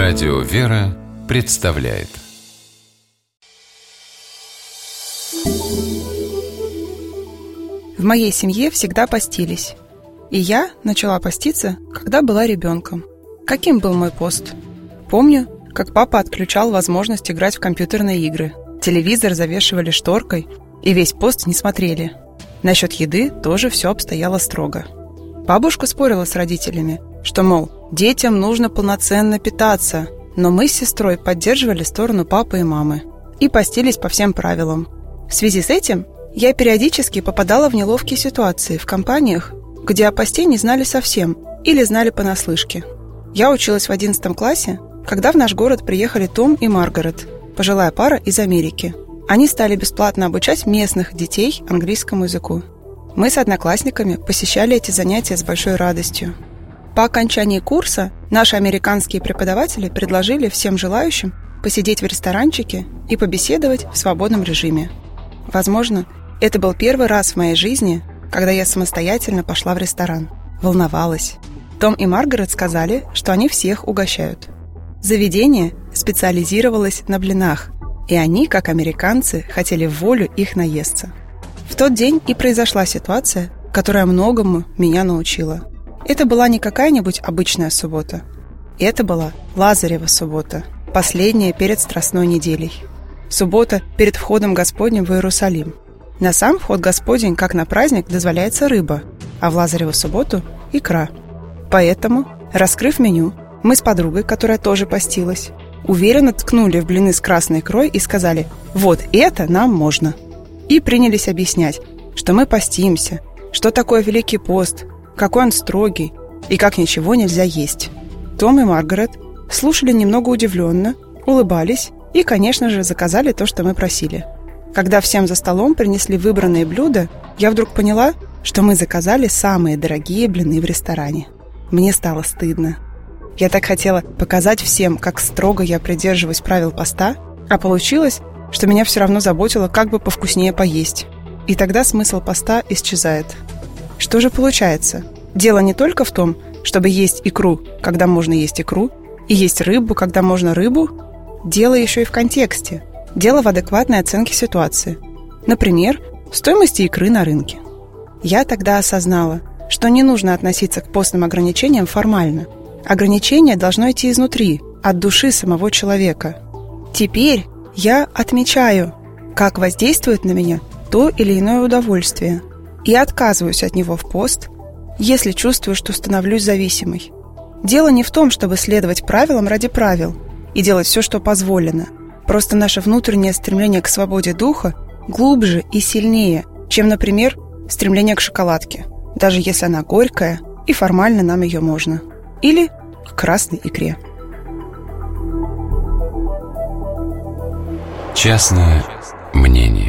Радио «Вера» представляет. В моей семье всегда постились. И я начала поститься, когда была ребенком. Каким был мой пост? Помню, как папа отключал возможность играть в компьютерные игры. Телевизор завешивали шторкой, и весь пост не смотрели. Насчет еды тоже все обстояло строго. Бабушка спорила с родителями, что, мол, детям нужно полноценно питаться, но мы с сестрой поддерживали сторону папы и мамы и постились по всем правилам. В связи с этим я периодически попадала в неловкие ситуации в компаниях, где о посте не знали совсем или знали понаслышке. Я училась в 11 классе, когда в наш город приехали Том и Маргарет, пожилая пара из Америки. Они стали бесплатно обучать местных детей английскому языку. Мы с одноклассниками посещали эти занятия с большой радостью. По окончании курса наши американские преподаватели предложили всем желающим посидеть в ресторанчике и побеседовать в свободном режиме. Возможно, это был первый раз в моей жизни, когда я самостоятельно пошла в ресторан. Волновалась. Том и Маргарет сказали, что они всех угощают. Заведение специализировалось на блинах, и они, как американцы, хотели в волю их наесться. В тот день и произошла ситуация, которая многому меня научила. Это была не какая-нибудь обычная суббота. Это была Лазарева суббота, последняя перед Страстной неделей. Суббота перед входом Господним в Иерусалим. На сам вход Господень, как на праздник, дозволяется рыба, а в Лазареву субботу – икра. Поэтому, раскрыв меню, мы с подругой, которая тоже постилась, уверенно ткнули в блины с красной икрой и сказали: «Вот это нам можно!» И принялись объяснять, что мы постимся, что такое Великий пост, какой он строгий и как ничего нельзя есть. Том и Маргарет слушали немного удивленно, улыбались и, конечно же, заказали то, что мы просили. Когда всем за столом принесли выбранные блюда, я вдруг поняла, что мы заказали самые дорогие блины в ресторане. Мне стало стыдно. Я так хотела показать всем, как строго я придерживаюсь правил поста, а получилось, что меня все равно заботило, как бы повкуснее поесть. И тогда смысл поста исчезает. Что же получается? Дело не только в том, чтобы есть икру, когда можно есть икру, и есть рыбу, когда можно рыбу. Дело еще и в контексте. Дело в адекватной оценке ситуации. Например, стоимости икры на рынке. Я тогда осознала, что не нужно относиться к постным ограничениям формально. Ограничение должно идти изнутри, от души самого человека. Теперь я отмечаю, как воздействует на меня то или иное удовольствие, и отказываюсь от него в пост, если чувствую, что становлюсь зависимой. Дело не в том, чтобы следовать правилам ради правил и делать все, что позволено. Просто наше внутреннее стремление к свободе духа глубже и сильнее, чем, например, стремление к шоколадке, даже если она горькая и формально нам ее можно. Или к красной икре. Частное мнение.